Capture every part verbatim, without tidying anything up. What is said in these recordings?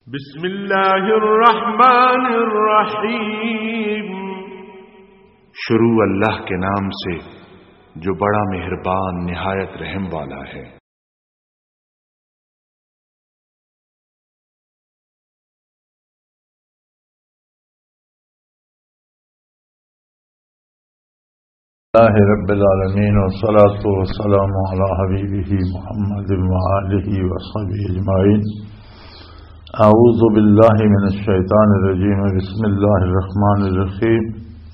بسم اللہ الرحمن الرحیم۔ شروع اللہ کے نام سے جو بڑا مہربان نہایت رحم والا ہے۔ اللہ رب العالمین والصلاة والسلام علی حبیبہ محمد وآلہ وصحبہ اجمعین۔ اعوذ باللہ من الشیطان الرجیم، بسم اللہ الرحمن الرحیم۔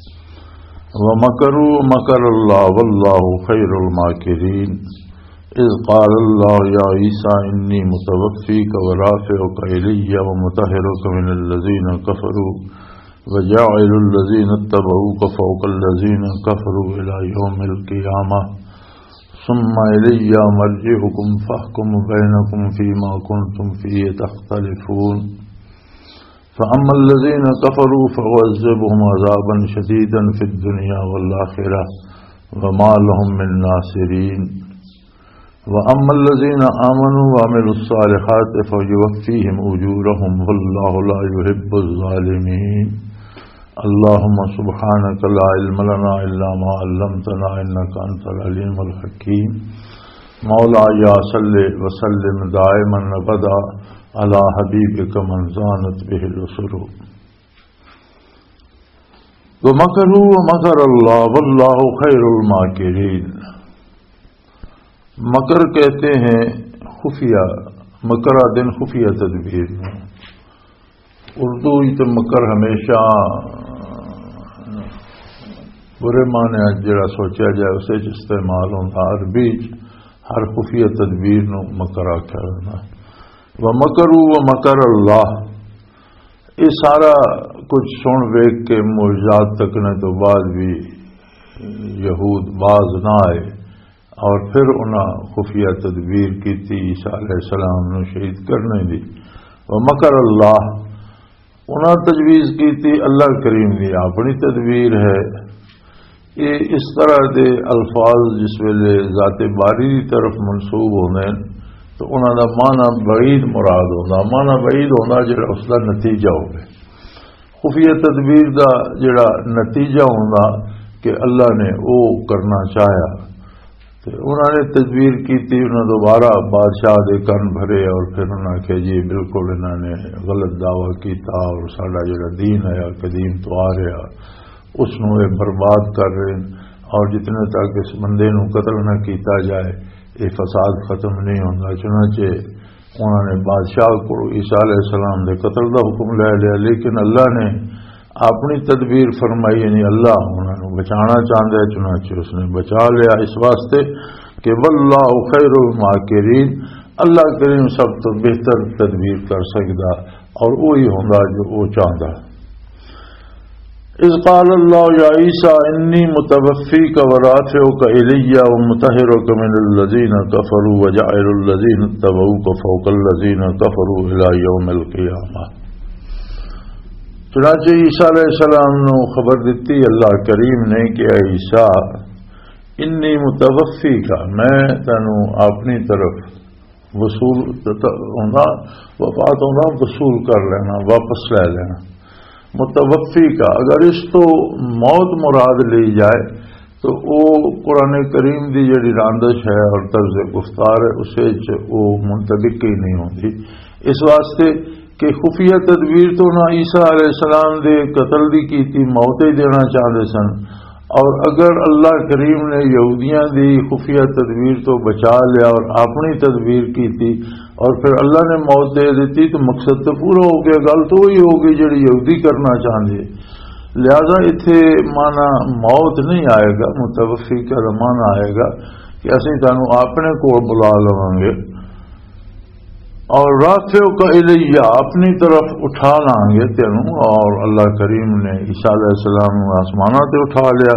ومکروا مکر اللہ واللہ خیر الماکرین۔ اذ قال اللہ یا عیسیٰ انی متوفیک ورافعک الی ومطہرک من الذین کفروا وجاعل الذین اتبعوک فوق الذین کفروا الی یوم القیامہ ثم الی مرجعکم فاحکم بینکم فیما کنتم فیہ تختلفون۔ فاما الذین کفروا فاعذبهم عذابا شدیدا فی الدنیا والآخرہ وما لهم من ناصرین۔ واما الذین آمنوا وعملوا الصالحات فیوفیہم اجورہم واللہ لا یحب الظالمین۔ اللهم سبحانك لا علم لنا إلا ما علمتنا إنك أنت العليم الحكيم۔ مولاي صل وسلم دائما أبدا على حبيبك من زانت به الأسر۔ ومكروا ومكر الله والله خير الماكرين۔ مکر کہتے ہیں خفیہ، مکرہ دن خفیہ تدبیر میں۔ اردو تو مکر ہمیشہ برے معنی جڑا سوچا جائے اسے استعمال ہوتا، عربی ہر خفیہ تدبیر نو مکر آکھیا ہونا۔ ومکروا ومکر اللہ، یہ سارا کچھ سن ویک کے معجزات تکنے تو بعد بھی یہود باز نہ آئے اور پھر انہاں خفیہ تدبیر کی تھی عیسیٰ علیہ السلام نو شہید کرنے دی۔ ومکر اللہ، انہاں تجویز کی تھی اللہ کریم دی اپنی تدبیر ہے۔ یہ اس طرح دے الفاظ جس ویلے ذات باری دی طرف منسوب ہونے تو انہاں دا معنی بعید مراد ہونا، معنی بعید ہونا جڑا اس دا نتیجہ ہوگا۔ خفیہ تدبیر دا جڑا نتیجہ ہونا کہ اللہ نے او کرنا چاہیا تو انہوں نے تدبیر کی تھی، انہوں دوبارہ بادشاہ دے کن بھرے اور پھر انہوں نے کہ جی بالکل انہوں نے غلط دعویٰ کیتا اور ساڈا جڑا دین ہے قدیم تو آ رہا اس نو برباد کر رہے ہیں، اور جتنے تک اس بندے نو قتل نہ کیتا جائے یہ فساد ختم نہیں ہوگا۔ چنانچہ انہوں نے بادشاہ کو عیسیٰ علیہ السلام دے قتل دا حکم لے لیا، لیکن اللہ نے اپنی تدبیر فرمائی، یعنی اللہ انہوں نے بچانا چاہتا ہے، چنانچہ اس نے بچا لیا اس واسطے کہ واللہ خیر الماکرین، اللہ کریم سب تو بہتر تدبیر کر سکتا اور وہی ہوگا جو وہ چاہتا۔ اذ قال اللہ یا عیسیٰ انی متوفیک ورافعک الی ومطہرک من الذین کفروا وجاعل الذین اتبعوک فوق الذین کفروا الی یوم القیامہ۔ چنانچہ عیسیٰ علیہ السلام نے خبر دیتی اللہ کریم نے کہ اے عیسیٰ انی متوفیک، میں تینوں اپنی طرف وصول ہونا، وفات ہونا وصول کر لینا، واپس لے لینا۔ متوفی کا اگر اس تو موت مراد لی جائے تو وہ قرآن کریم دی جڑی راندش ہے اور طرز گفتار ہے اسے وہ منطبق ہی نہیں ہوتی، اس واسطے کہ خفیہ تدبیر تو نہ عیسیٰ علیہ السلام دے قتل دی کی تھی، موت ہی دینا چاہتے سن، اور اگر اللہ کریم نے یہودیاں دی خفیہ تدبیر تو بچا لیا اور اپنی تدبیر کی تھی اور پھر اللہ نے موت دے دیتی تو مقصد تو پورا ہو گیا، گل تو وہی ہوگی جڑی یہودی کرنا چاہتے، لہذا اتنے مانا موت نہیں آئے گا، متوفی کا معنی آئے گا کہ اسی تانوں اپنے کو بلا لواں گے اور رافعک الیہ اپنی طرف اٹھا لیں گے تینوں، اور اللہ کریم نے عیسیٰ علیہ السلام آسمانہ تے اٹھا لیا۔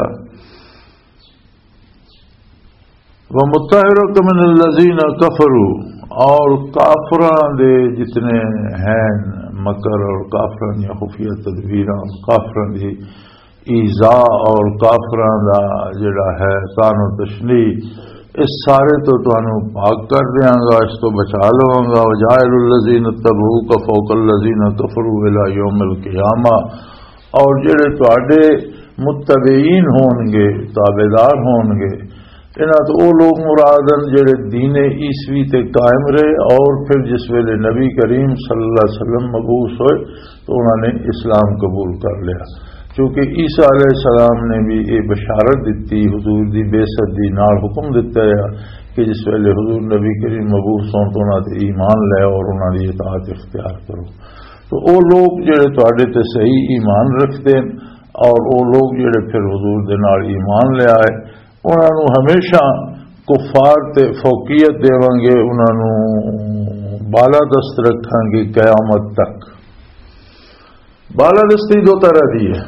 ومطہرک من الذین کفروا، اور کافران دے جتنے ہیں مکر اور کافران یا خفیہ تدبیران، کافران دی ایذاء اور کافران دا جڑا ہے تان و تشنیع، اس سارے تو تانوں پاک کر دیاں گا، اس تو بچا لواں گا۔ وجائل الذین اتبعوک فوق الذین کفروا الی یوم القیامہ، اور جڑے تواڈے متبعین ہون گے، تابعدار ہون گے، انہاں تو وہ لوگ مرادن جڑے دین عیسوی تے قائم رہے، اور پھر جس ویلے نبی کریم صلی اللہ علیہ وسلم مبعوث ہوئے تو انہوں نے اسلام قبول کر لیا، چونکہ عیسیٰ علیہ السلام نے بھی یہ بشارت دیتی، حضور دی بیعت دی نال حکم دیتا ہے کہ جس ویلے حضور نبی کریم مبعوث ہون تو انہوں نے ایمان لے اور انہوں نے اطاعت اختیار کرو۔ تو وہ لوگ جڑے تواڈے تے صحیح ایمان رکھتے ہیں، اور وہ لوگ جڑے پھر حضور دے نال ایمان لے آئے، انہوں نے ہمیشہ کفار تے فوقیت دیواں گے، انہوں نے بالا دست رکھاں گے قیامت تک۔ بالا دستی دو طرح دی ہے،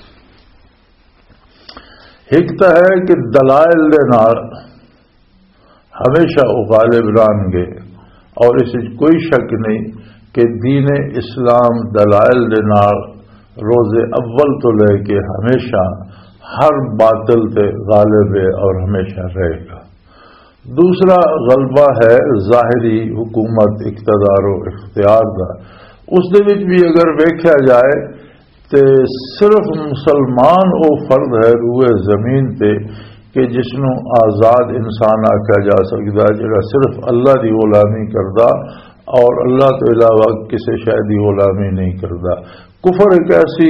ایک تو ہے کہ دلائل دے نال ہمیشہ وہ غالب رہن گے، اور اس کوئی شک نہیں کہ دین اسلام دلائل دے نال روز اول تو لے کے ہمیشہ ہر باطل تے غالب ہے اور ہمیشہ رہے گا۔ دوسرا غلبہ ہے ظاہری حکومت، اقتدار و اختیار کا، اس دے وچ بھی اگر ویکھیا جائے تے صرف مسلمان او فرد ہے روئے زمین تے کہ جس نو آزاد انسان آکھیا جا سکتا، جڑا صرف اللہ دی غلامی کردا اور اللہ تو علاوہ کسی شے دی غلامی نہیں کردا۔ کفر ایک ایسی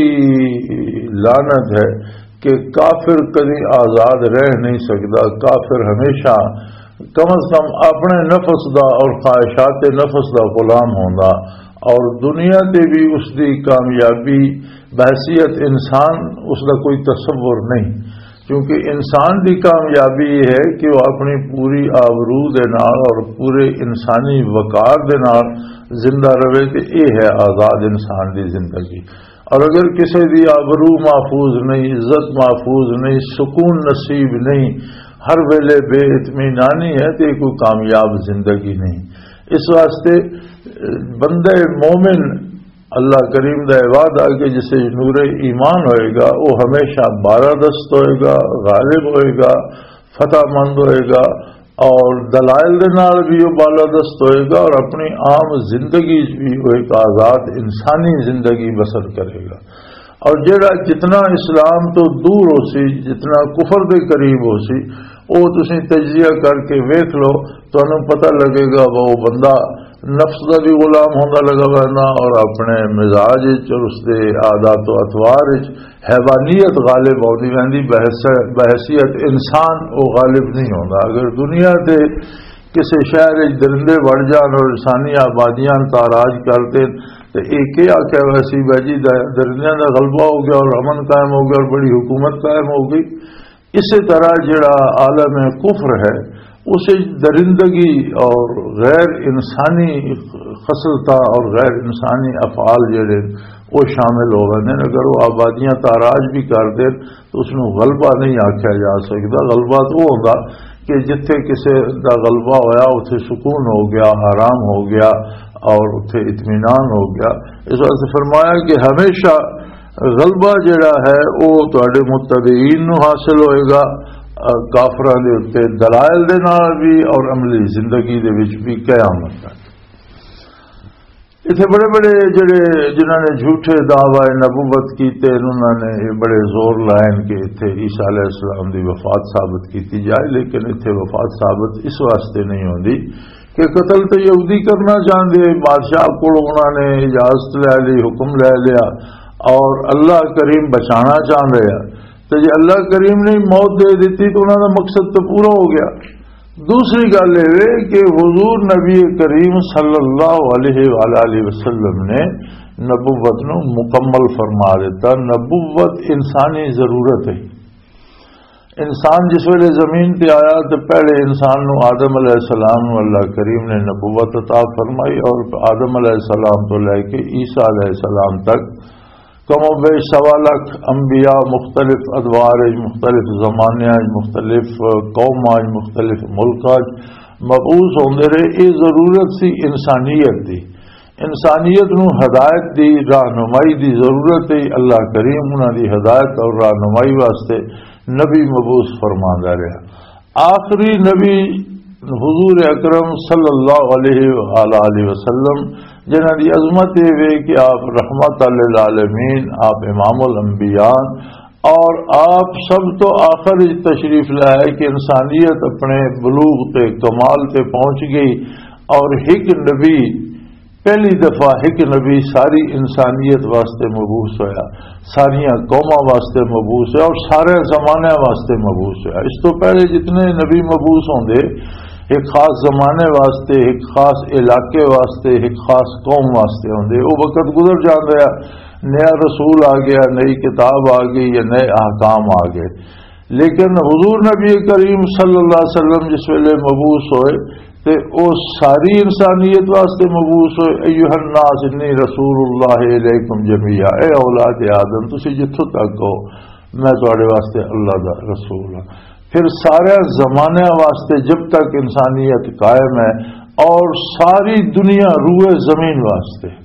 لعنت ہے کہ کافر کبھی آزاد رہ نہیں سکتا، کافر ہمیشہ کم از کم اپنے نفس دا اور خواہشات نفس دا غلام ہوندا، اور دنیا تے بھی اس دی کامیابی بحیثیت انسان اس دا کوئی تصور نہیں، کیونکہ انسان دی کامیابی یہ ہے کہ وہ اپنی پوری آبرو دے نال اور پورے انسانی وقار دے نال زندہ رہے، تے یہ ہے آزاد انسان دی زندگی۔ اور اگر کسی دی آبرو محفوظ نہیں، عزت محفوظ نہیں، سکون نصیب نہیں، ہر ویلے بے اطمینانی ہے، تو یہ کوئی کامیاب زندگی نہیں۔ اس واسطے بندے مومن اللہ کریم دا وعدہ کہ جسے نور ایمان ہوئے گا وہ ہمیشہ بالادست ہوئے گا، غالب ہوئے گا، فتح مند ہوئے گا، اور دلائل دے نال بھی وہ بالادست ہوئے گا، اور اپنی عام زندگی بھی وہ ایک آزاد انسانی زندگی بسر کرے گا۔ اور جڑا جتنا اسلام تو دور ہو سی، جتنا کفر دے قریب ہو سی، وہ تسی تجزیہ کر کے ویکھ لو تو انہوں پتہ لگے گا وہ بندہ نفس کا بھی غلام ہونا لگا رہنا، اور اپنے مزاج اور اس کے عادات و اطوار حیوانیت غالب ہوتی رہتی، بحیثیت انسان وہ غالب نہیں ہوتا۔ اگر دنیا کے کسی شہر درندے بڑھ جان اور انسانی آبادیاں تاراج کرتے تو ایک ہی آخیا ویسی بھائی درندیاں کا غلبہ ہو گیا اور امن قائم ہو گیا اور بڑی حکومت قائم ہو گئی۔ اسی طرح جڑا عالم کفر ہے اسے درندگی اور غیر انسانی خصلتا اور غیر انسانی افعال جڑے وہ شامل ہو گئے۔ اگر وہ آبادیاں تاراج بھی کر دیں تو اس میں غلبہ نہیں آکھیا جا سکتا۔ غلبہ تو وہ ہوگا کہ جتھے کسی کا غلبہ ہویا اتنے سکون ہو گیا، آرام ہو گیا اور اتنے اطمینان ہو گیا۔ اس واسطے فرمایا کہ ہمیشہ غلبہ جڑا ہے وہ تواڈے متبعین نو حاصل ہوئے گا، کافراں دے اوتے دلائل دے نال بھی اور عملی زندگی دے وچ بھی قیامت تک۔ اتنے بڑے بڑے جڑے جنہوں نے جھوٹے دعوی نبوت کیتے انہوں نے بڑے زور لائن کہ اتنے عیسیٰ علیہ السلام دی وفات ثابت کیتی جائے، لیکن اتنے وفات ثابت اس واسطے نہیں ہوندی کہ قتل تو یہودی کرنا چاہتے، بادشاہ کو انہوں نے اجازت لے لی، حکم لے لیا، اور اللہ کریم بچانا چاہ رہے ہیں تو جی اللہ کریم نے موت دے دیتی تو انہوں کا مقصد تو پورا ہو گیا۔ دوسری گل یہ کہ حضور نبی کریم صلی اللہ علیہ وآلہ وسلم نے نبوت نو مکمل فرما دیتا۔ نبوت انسانی ضرورت ہے۔ انسان جس ویلے زمین تے آیا تو پہلے انسان نو آدم علیہ السلام نو اللہ کریم نے نبوت عطا فرمائی، اور آدم علیہ السلام تو لے کے عیسیٰ علیہ السلام تک کم و بیش سوا لاکھ انبیاء مختلف ادوار مختلف زمانے مختلف قوم مختلف ملک مبعوث ہوندے رہے۔ یہ ضرورت سی انسانیت دی، انسانیت نو ہدایت دی، رہنمائی دی ضرورت ہے۔ اللہ کریم انہاں دی ہدایت اور رہنمائی واسطے نبی مبعوث فرماندا رہا۔ آخری نبی حضور اکرم صلی اللہ علیہ وآلہ وسلم جنہاں دی عظمت ہے کہ آپ رحمت للعالمین، آپ امام الانبیاء، اور آپ سب تو آخر تشریف لائے کہ انسانیت اپنے بلوغ تے کمال تے پہنچ گئی، اور ایک نبی پہلی دفعہ ایک نبی ساری انسانیت واسطے مبعوث ہویا، ساریاں قوماں واسطے مبعوث ہے اور سارے زمانے واسطے مبعوث ہے۔ اس تو پہلے جتنے نبی مبعوث ہوندے ایک خاص زمانے واسطے، ایک خاص علاقے واسطے، ایک خاص قوم واسطے ہوندے، وہ وقت گزر جاندا ہے، نیا رسول آ گیا، نئی کتاب آ گئی یا نئے احکام آ گئے۔ لیکن حضور نبی کریم صلی اللہ علیہ وسلم جس ویلے مبعوث ہوئے تے او ساری انسانیت واسطے مبعوث ہوئے، ایھا الناس انی رسول اللہ علیکم جمیعا، اے اولاد آدم تسی جتھوں تک ہو میں تواڈے واسطے اللہ دا رسول ہوں۔ پھر سارے زمانے واسطے جب تک انسانیت قائم ہے، اور ساری دنیا روئے زمین واسطے،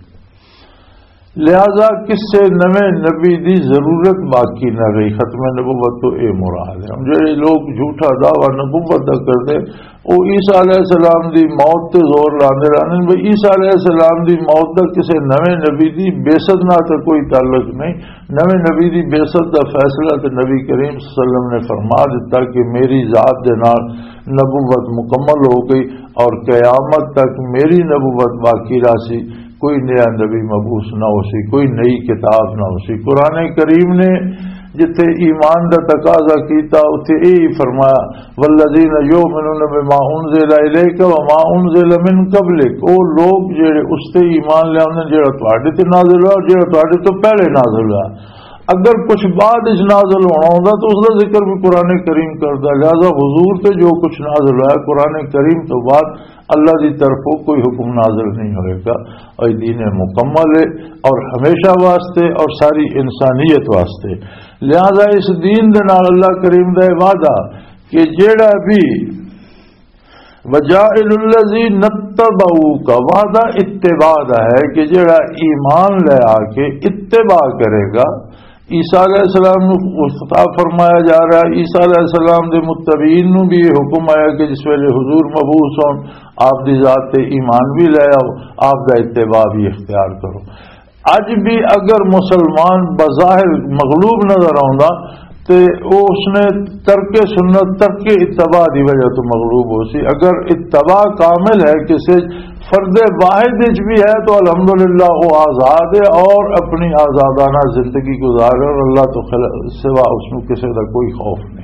لہذا کس سے نویں نبی دی ضرورت باقی نہ رہی۔ ختم نبوت تو اے مراد ہے۔ ہم جڑے لوگ جھوٹا دعویٰ نبوت دا کرتے وہ عیسیٰ علیہ السلام دی موت تے زور لاندے رہنے، بھئی عیسیٰ علیہ السلام دی موت دا کسے نویں نبی دی بعثت نہ تے کوئی تعلق نہیں۔ نویں نبی دی بعثت دا فیصلہ تے نبی کریم صلی اللہ علیہ وسلم نے فرما دیتا کہ میری ذات دے نال نبوت مکمل ہو گئی، اور قیامت تک میری نبوت باقی راسی، کوئی نیا نبی مبعوث نہ ہو سی، کوئی نئی کتاب نہ ہو سی۔ قرآن کریم نے جتھے ایمان دا تقاضا کیتا اتھے یہی فرمایا والذین یؤمنون بما انزل الیک وما انزل من قبلک، او لوگ جڑے اس تے ایمان لے آندے جڑا تواڈے تے نازل ہوا اور جڑا تواڈے تو پہلے نازل ہوا۔ اگر کچھ بعد اس نازل ہونا ہوتا تو اس کا ذکر بھی قرآن کریم کرتا، لہذا حضور تے جو کچھ نازل ہوا ہے قرآن کریم تو بعد اللہ کی طرف کوئی حکم نازل نہیں ہوئے گا، اور دین مکمل ہے اور ہمیشہ واسطے اور ساری انسانیت واسطے۔ لہذا اس دین دے نال اللہ کریم دا وعدہ کہ جیڑا بھی وجائل الذین اتبعوا کا وعدہ اتباع دا ہے کہ جیڑا ایمان لے آ کے اتباع کرے گا۔ عیسیٰ علیہ السلام کو خطاب فرمایا جا رہا ہے، عیسیٰ علیہ السلام دے متبعین نو بھی یہ حکم آیا کہ جس ویلے حضور مبعوث ہون آپ دی ذات تے ایمان بھی لے آؤ، آپ دا اتباع بھی اختیار کرو۔ اج بھی اگر مسلمان بظاہر مغلوب نظر آندا تے اس نے ترک سنت ترک اتباع دی وجہ تو مغلوب ہو سی۔ اگر اتباع کامل ہے کسی فرد واحد بھی ہے تو الحمدللہ وہ آزاد ہے اور اپنی آزادانہ زندگی گزار ہے، اور اللہ تو سوا اس میں کسی کا کوئی خوف نہیں۔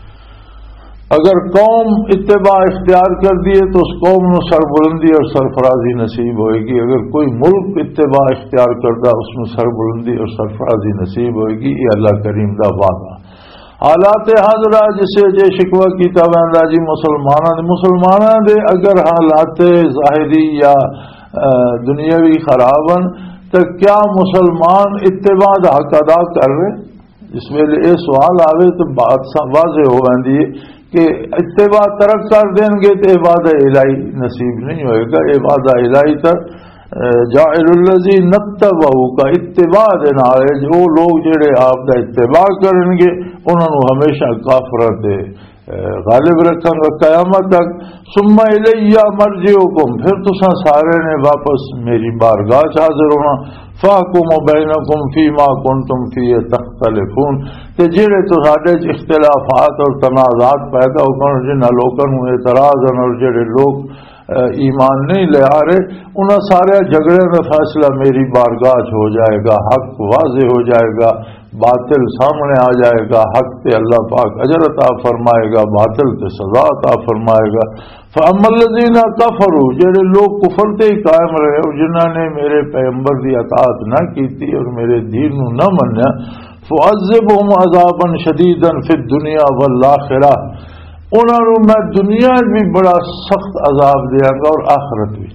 اگر قوم اتباع اختیار کر دیے تو اس قوم نو سربلندی اور سرفرازی نصیب ہوئے گی، اگر کوئی ملک اتباع اختیار کرتا اس میں سربلندی اور سرفرازی نصیب ہوئے گی۔ یہ اللہ کریم دا وعدہ۔ حالات حاضرہ جسے جے شکوہ کیتا ویندا جی مسلماناں دے مسلماناں دے اگر حالات ظاہری یا دنیاوی خراب ہیں تو کیا مسلمان اتباع دا حق ادا کر رہے؟ اس ویلے یہ سوال آوے تو بات واضح ہو ویندی ہے کہ اتباع ترک کر دیں گے تو عبادہ الہی نصیب نہیں ہوئے گا۔ عبادہ الہی تر جاعل الذین اتبعوا کا اتباع دے نال جو لوگ جڑے آپ دا اتباع کرن گے انہاں نو ہمیشہ کافراں تے غالب رکھاں گا قیامت تک۔ ثم الی مرجعکم، پھر تساں سارے نے واپس میری بارگاہ چ حاضر ہونا۔ فاحکم بینکم فیما کنتم فیہ تختلفون، تے جڑے تہاڈے وچ اختلافات اور تنازعات پیدا ہو گئے جنہاں لوکاں نوں اعتراض ہیں اور جڑے لوگ ایمان نہیں لے آ رہے انہاں سارے جھگڑے میں فیصلہ میری بارگاہ ہو جائے گا، حق واضح ہو جائے گا، باطل سامنے آ جائے گا، حق تے اللہ پاک اجر عطا فرمائے گا، باطل تے سزا عطا فرمائے گا۔ فَأَمَّا الَّذِينَ كَفَرُوا، جڑے لوگ کفر تے ہی قائم رہے اور جنہاں نے میرے پیغمبر دی اطاعت نہ کیتی اور میرے دین نو نہ منیا، فَعَذِّبْهُمْ عَذَابًا شَدِيدًا فِي الدُّنْيَا وَالْآخِرَةِ، انہوں نے میں دنیا بھی بڑا سخت عذاب دیا گا اور آخرت بھی۔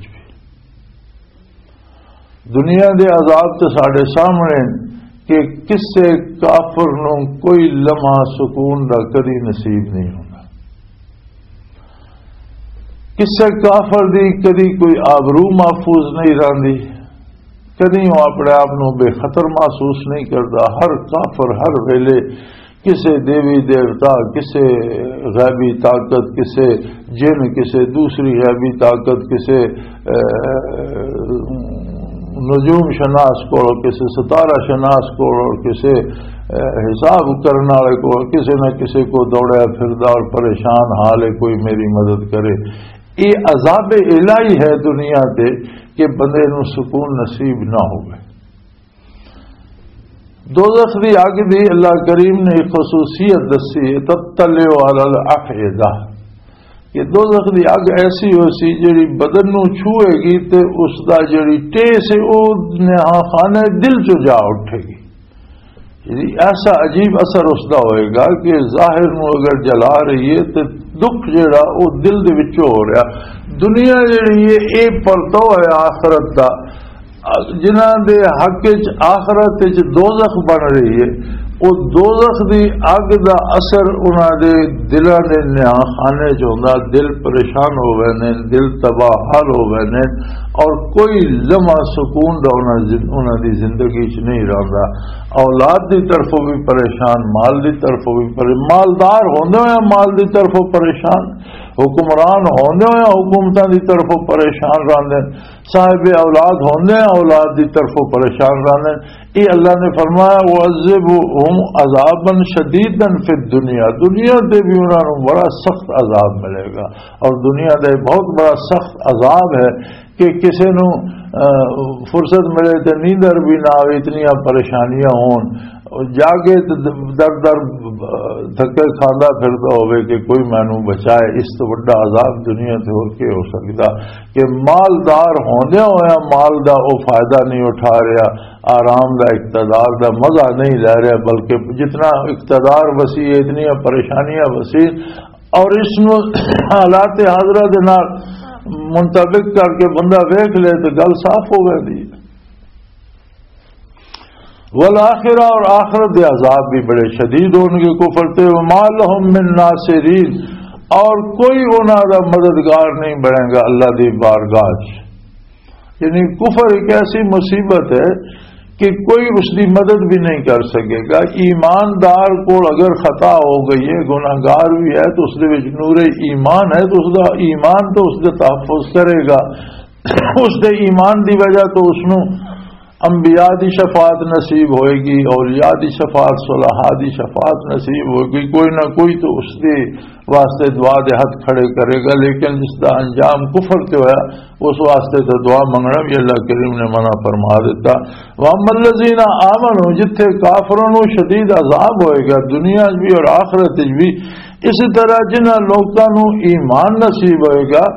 دنیا دے عذاب تو ساڑھے سامنے کہ کسے کافر نو کوئی لمحہ سکون دا کدی نصیب نہیں ہونا، کسے کافر دی کدی کوئی آبرو محفوظ نہیں رہندی، کدی وہ اپنے آپ نو بے خطر محسوس نہیں کرتا۔ ہر کافر ہر ویلے کسے دیوی دیوتا، کسے غیبی طاقت، کسے جن، کسے دوسری غیبی طاقت، کسے نجوم شناس کو، کسے ستارہ شناس کو، اور کسے حساب کرنے والے کو، کسی نہ کسی کو دوڑا پھردا اور پریشان حال ہے کوئی میری مدد کرے۔ یہ عذاب الہی ہے دنیا تے کہ بندے نو سکون نصیب نہ ہوئے۔ دوزخ دی اگ دی اللہ کریم نے ایک خصوصیت دسی ہے، تطلع علی الافئدہ، کہ دوزخ دی اگ ایسی ہو سی جڑی بدن نو چھوئے گی تے اس دا جڑی ٹیس ہے او نہا خانے دل چ جا اٹھے گی۔ ایسا عجیب اثر اس دا ہوئے گا کہ ظاہر نو اگر جلا رہی ہے تو دکھ جڑا وہ دل دے وچوں ہو رہا۔ دنیا جڑی ہے اے پرتو ہے آخرت دا، جنہاں دے حق وچ آخرت وچ دوزخ بن رہی ہے، وہ دوزخ دی اگ دا اثر انہاں دے دلاں دے نہا خانے چ ہوندا، دل پریشان ہو گئے نے، دل تباہ حال ہو گئے نے، اور کوئی لمحہ سکون دا انہاں دی زندگی چ نہیں رہندا۔ اولاد دی طرفوں بھی پریشان، مال دی طرفوں بھی پریشان، مالدار ہوندے ہوئے مال دی طرفوں پریشان، حکمران ہوندے ہوئے حکومتاں دی طرفوں پریشان رہندے، صاحب اولاد ہوندے اولاد دی طرفوں پریشان رہندے۔ یہ اللہ نے فرمایا وَعَذِّبْهُمْ عَذَابًا شَدِيدًا فِي الدُّنْيَا، دنیا تے بھی انہوں نے بڑا سخت عذاب ملے گا، اور دنیا دے بہت بڑا سخت عذاب ہے کہ کسی نو فرصت ملے تو نیندر بھی نہ آئے، اتنی پریشانیاں ہون، جاگے در در دھکے کھانا پھرتا ہوئے کہ کوئی مینو بچائے۔ اس تو بڑا عذاب دنیا سے ہو کے ہو سکتا کہ مالدار ہوندے ہویا مال دا وہ فائدہ نہیں اٹھا رہا، آرام دا اقتدار دا مزہ نہیں لے رہا، بلکہ جتنا اقتدار وسیع ہے اتنی پریشانیاں وسیع، اور اس نو حالات حاضرہ دے نال منطبق کر کے بندہ ویکھ لے تو گل صاف ہو گئی۔ والآخرہ، اور آخرت عذاب بھی بڑے شدید ہوں گے کفر تے، وما لهم من ناصرین، اور کوئی انہاں دا مددگار نہیں بنے گا اللہ دی بارگاہ۔ یعنی کفر ایک ایسی مصیبت ہے کہ کوئی اس کی مدد بھی نہیں کر سکے گا۔ ایماندار کو اگر خطا ہو گئی ہے، گناہگار بھی ہے، تو اس دے وچ نور ایمان ہے تو اس دا ایمان تو اس دے تحفظ کرے گا۔ اس دے ایمان دی وجہ تو اس نو انبیاء دی شفاعت نصیب ہوئے گی، اولیاء دی شفاعت، صلحاء دی شفاعت نصیب ہوئے گی، کوئی نہ کوئی تو اس دے واسطے دعا دے ہاتھ کھڑے کرے گا۔ لیکن جس دا انجام کفر تے ہویا اس واسطے تو دعا منگنا بھی اللہ کریم نے منع فرما دیتا۔ وَأَمَّا الَّذِينَ آمَنُوا، جتھے کافروں نو شدید عذاب ہوئے گا دنیا بھی اور آخرت بھی، اسی طرح جنہاں لوکاں نو ایمان نصیب ہوئے گا،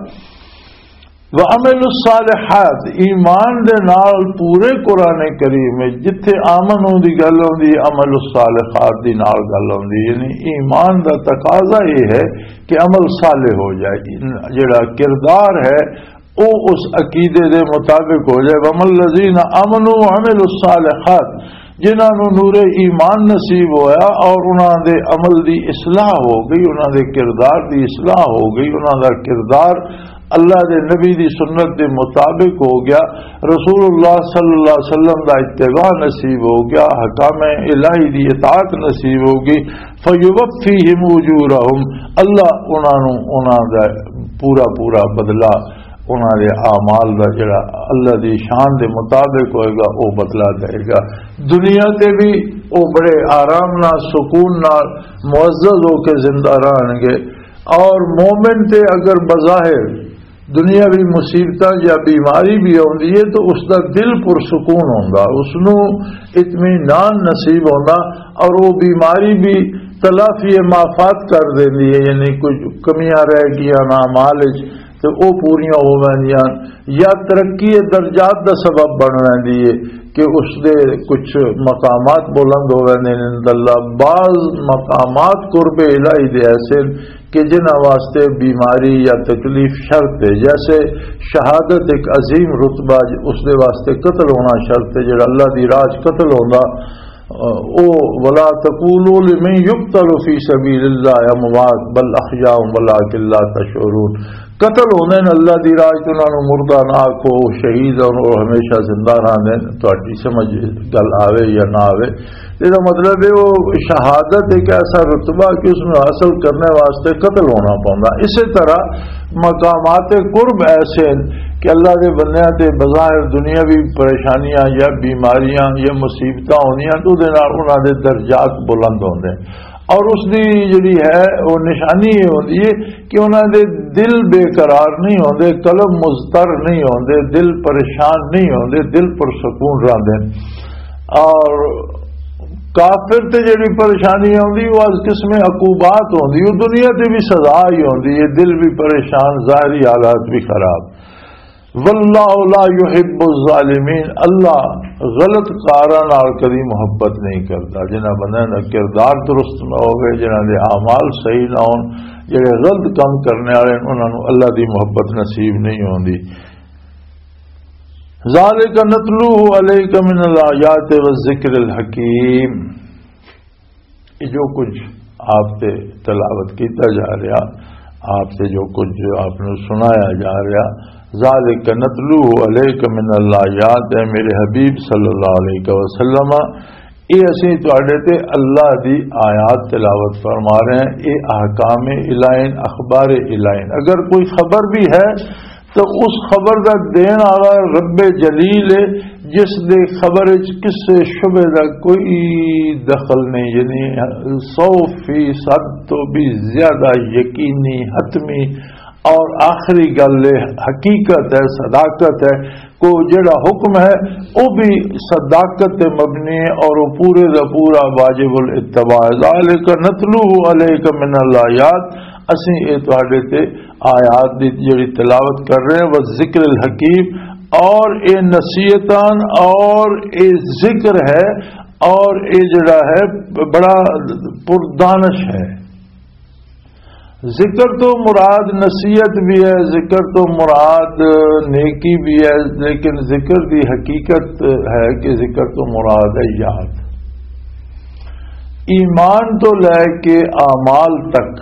وَعَمِلُوا الصَّالِحَاتِ، ایمان دے نال پورے قرآن کریم میں جتھے آمنوں دی گل ہوندی عمل الصالحات دی نال گل ہوندی، یعنی ایمان دا تقاضا یہ ہے کہ عمل صالح ہو جائے، جڑا کردار ہے او اس عقیدے دے مطابق ہو جائے۔ وَمَا الَّذِينَ آمَنُوا وَعَمِلُوا الصَّالِحَاتِ، جنہاں نو نور ایمان نصیب ہویا اور انہاں دے عمل دی اصلاح ہو گئی، انہاں دے کردار دی اصلاح ہو گئی، انہاں دا کردار اللہ دے نبی دی سنت دے مطابق ہو گیا، رسول اللہ صلی اللہ علیہ وسلم دا اتباع نصیب ہو گیا، حکام الہی دی اطاعت نصیب ہوگی، فیوفیہم اجورہم، اللہ انہاں نو انہاں دا پورا پورا بدلہ انہاں دے اعمال دا جڑا اللہ دی شان دے مطابق ہوئے گا وہ بدلا دے گا۔ دنیا تے بھی وہ بڑے آرام نال سکون نال معزز ہو کے زندہ رہن گے، اور مومن تے اگر بظاہر دنیاوی مصیبت یا بیماری بھی ہوندی ہے تو اس کا دل پرسکون ہوگا، اس نو اطمینان نصیب ہوگا، اور وہ بیماری بھی تلافی معافات کر دینی ہے، یعنی کچھ کمیاں رہ گیا نا مالج تو وہ پوریاں ہو گیا، یا ترقی درجات کا سبب بن رہی ہے کہ اس دے کچھ مقامات بلند ہو گئے اللہ۔ بعض مقامات قرب الہی دے ایسے کہ جنہ واسطے بیماری یا تکلیف شرط ہے، جیسے شہادت ایک عظیم رتبہ، اس دے واسطے قتل ہونا شرط ہے، جڑا اللہ دی راہ قتل ہونا او ولا تقولوا لمن يقتل في سبيل الله اموات بل احياء ولكن لا تشعرون. قتل ہونے نے اللہ دی راہ تو انہاں نوں مردہ نہ آکھو، شہید اور ہمیشہ زندہ رہنے. تہاڈی سمجھ گل آوے یا نہ آوے، اس کا مطلب ہے وہ شہادت ایک ایسا رتبہ کہ اس میں حاصل کرنے واسطے قتل ہونا پوندا. اسی طرح مقامات قرب ایسے کہ اللہ کے بندیاں تے بظاہر دنیاوی پریشانیاں یا بیماریاں یا مصیبتاں ہونیاں تو دے نال انہاں دے درجات بلند ہوندے، اور اس دی جڑی ہے وہ نشانی یہ ہوندی ہے کہ انہاں دے دل بے قرار نہیں ہوندے، قلب مضطر نہیں ہوندے، دل پریشان نہیں ہوندے، دل پر سکون رہندے. اور کافر تے جڑی پریشانی ہوندی وہ از قسم عقوبات ہوندی، وہ دنیا تے بھی سزا ہی ہوندی ہے، دل بھی پریشان، ظاہری حالات بھی خراب. واللہ لا يحب الظالمین، اللہ غلط کاراں نال کبھی محبت نہیں کرتا. جنہاں بندے دا کردار درست نہ ہوئے، جنہاں دے اعمال صحیح نہ ہون، جڑے غلط کام کرنے والے انہاں نوں اللہ دی محبت نصیب نہیں ہوندی. ذالک نتلوہ علیک من الآیات والذکر الحکیم، یہ جو کچھ آپ سے تلاوت کیتا جا رہا، آپ سے جو کچھ آپ نے سنایا جا رہا، ذالک نتلوہ علیک من الآیات، اے میرے حبیب صلی اللہ علیہ وسلم، یہ اسی تواڈے تے اللہ دی آیات تلاوت فرما رہے ہیں. یہ احکام الہین، اخبار الہین. اگر کوئی خبر بھی ہے تو اس خبر دا دین والا رب جلیل ہے، جس دے خبر کسے شبے دا کوئی دخل نہیں، یعنی سو فیصد تو بھی زیادہ یقینی، حتمی اور آخری گل حقیقت ہے، صداقت ہے. کو جڑا حکم ہے وہ بھی صداقت مبنی ہے اور وہ پورے دا پورا واجب الاتباع. ذالک نتلوہ علیک من الآیات، اسی اے تواڈے تے آیات دی جڑی تلاوت کر رہے ہیں، وہ ذکر الحکیم، اور اے نصیحتان اور اے ذکر ہے، اور اے جڑا ہے بڑا پردانش ہے. ذکر تو مراد نصیحت بھی ہے، ذکر تو مراد نیکی بھی ہے، لیکن ذکر دی حقیقت ہے کہ ذکر تو مراد ہے یاد. ایمان تو لے کے اعمال تک،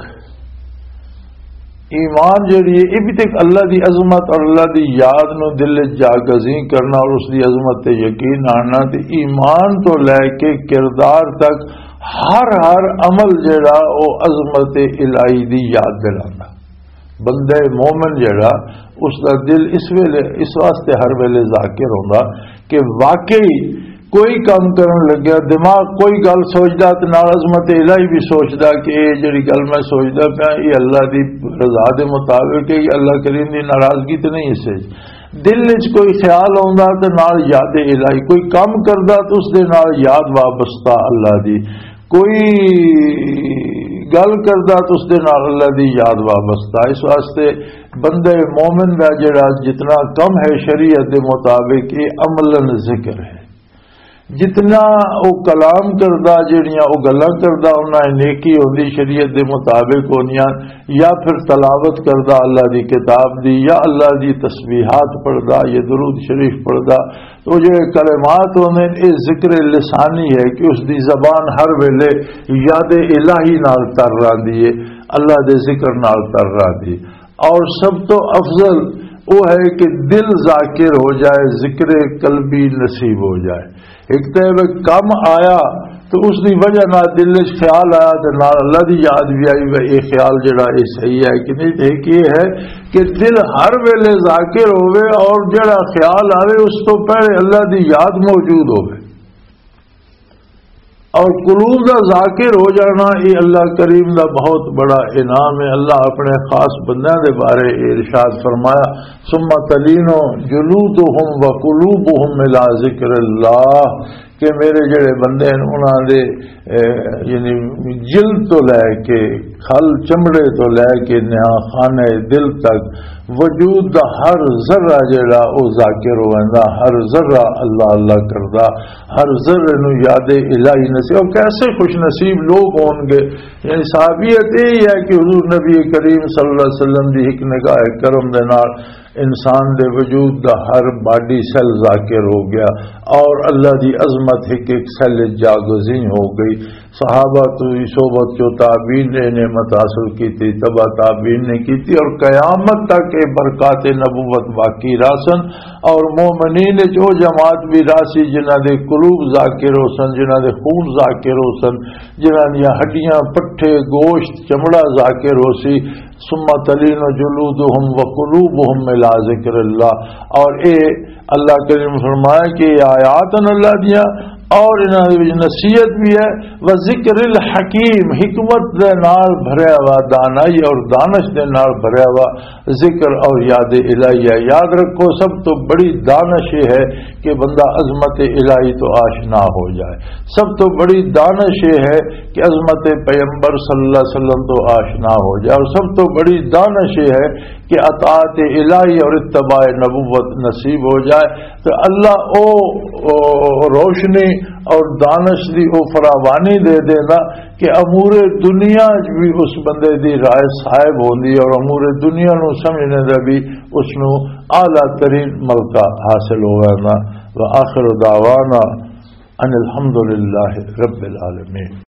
ایمان جڑی ہے یہ بھی تک اللہ دی عظمت اور اللہ دی یاد نو دل جاگزیں کرنا اور اس دی عظمت تے یقین آنا. تے ایمان تو لے کے کردار تک ہر ہر عمل جڑا او عظمت الہی دی یاد دلانا. بندے مومن جڑا اس دا دل اس ویلے اس واسطے ہر ویلے ذاکر ہوندا کہ واقعی کوئی کام کرن لگیا دماغ کوئی گل سوچدا تے نال عظمت الہی بھی سوچدا کہ یہ جڑی گل میں سوچدا پیا یہ اللہ دی رضا دے مطابق ہے، یہ اللہ کریم دی ناراضگی تے نہیں. اسے دل وچ کوئی خیال آوندا تے نال یاد الہی، کوئی کام کردا تے اس دے نال یاد وابستہ اللہ دی، کوئی گل کردا تو اس دے نال اللہ دی یاد وابستہ. اس واسطے بندے مومن دا جڑا جتنا کم ہے شریعت دے مطابق یہ عملاً ذکر ہے. جتنا وہ کلام کردا جڑیاں وہ گلاں کردا انہاں نیکی ہوندی شریعت دے مطابق ہونیاں، یا پھر تلاوت کردا اللہ دی کتاب دی، یا اللہ دی تسبیحات پڑھدا یا درود شریف پڑھدا. تو جو کلمات ہونے یہ ذکر لسانی ہے کہ اس دی زبان ہر ویلے یاد الہی نال تر رہندی ہے، اللہ دے ذکر نال تر رہندی. اور سب تو افضل وہ ہے کہ دل ذاکر ہو جائے، ذکر قلبی نصیب ہو جائے. ایک تو کم آیا تو اس دی وجہ نہ دل وچ خیال آیا تو نال اللہ دی یاد بھی آئی، یہ خیال جڑا یہ صحیح ہے کہ نہیں. ایک یہ ہے کہ دل ہر ویلے ذاکر ہوئے اور جڑا خیال آوے اس تو پہلے اللہ دی یاد موجود ہوئے. اور قلوب دا ذاکر ہو جانا یہ اللہ کریم دا بہت بڑا انعام ہے. اللہ اپنے خاص بندیاں دے بارے ارشاد فرمایا، ثم تلین جلودہم وقلوبہم الی ذکر اللہ، کہ میرے جڑے بندے ہیں انہاں دے یعنی جلد تو لے کے کھل چمڑے تو لے کے نہا خانے دل تک وجود دا ہر ذرہ جڑا او ذاکر ہونا، ہر ذرہ اللہ اللہ کردا، ہر ذرے نو یاد الہی نصیب. اور کیسے خوش نصیب لوگ ہون گے. یعنی صحابیت یہ ہے کہ حضور نبی کریم صلی اللہ علیہ وسلم دی ایک نگاہ کرم دے نال انسان دے وجود دا ہر باڈی سیل ذاکر ہو گیا اور اللہ دی عظمت ایک ایک سیل جاگزین ہو گئی. صحابہ تو صحبت جو تابعین نے نعمت حاصل کی تھی تبا تابعین نے کی تھی اور قیامت تک برکات نبوت باقی راسن اور مومنین جو جماعت بھی راسی جنہ دے قلوب ذاکر ہو سن جنہ دے خون ذاکر ہو سن جنہ دیا ہڈیاں پٹھے گوشت چمڑا ذاکر ہو سی ثم تلین جلودہم وقلوبہم الی ذکر اللہ. اور اے اللہ کریم فرمایا کہ یہ آیات اللہ دیا اور انہاں دی نصیحت بھی ہے و ذکر الحکیم حکمت دے نال بھریا ہوا دانائی اور دانش دے نال بھریا ہوا ذکر اور یاد الہی ہے. یاد رکھو سب تو بڑی دانش یہ ہے کہ بندہ عظمت الہی تو آشنا ہو جائے. سب تو بڑی دانش یہ ہے کہ عظمت پیغمبر صلی اللہ علیہ وسلم تو آشنا ہو جائے. اور سب تو بڑی دانش یہ ہے کہ اطاعت الہی اور اتباع نبوت نصیب ہو جائے. تو اللہ او, او روشنی اور دانش دی او فراوانی دے دینا کہ امور دنیا بھی اس بندے دی رائے صاحب ہوندی اور امور دنیا نو سمجھنے دا بھی اس نو اعلیٰ ترین ملکہ حاصل ہوگا. وآخر دعوانا ان الحمدللہ رب العالمین.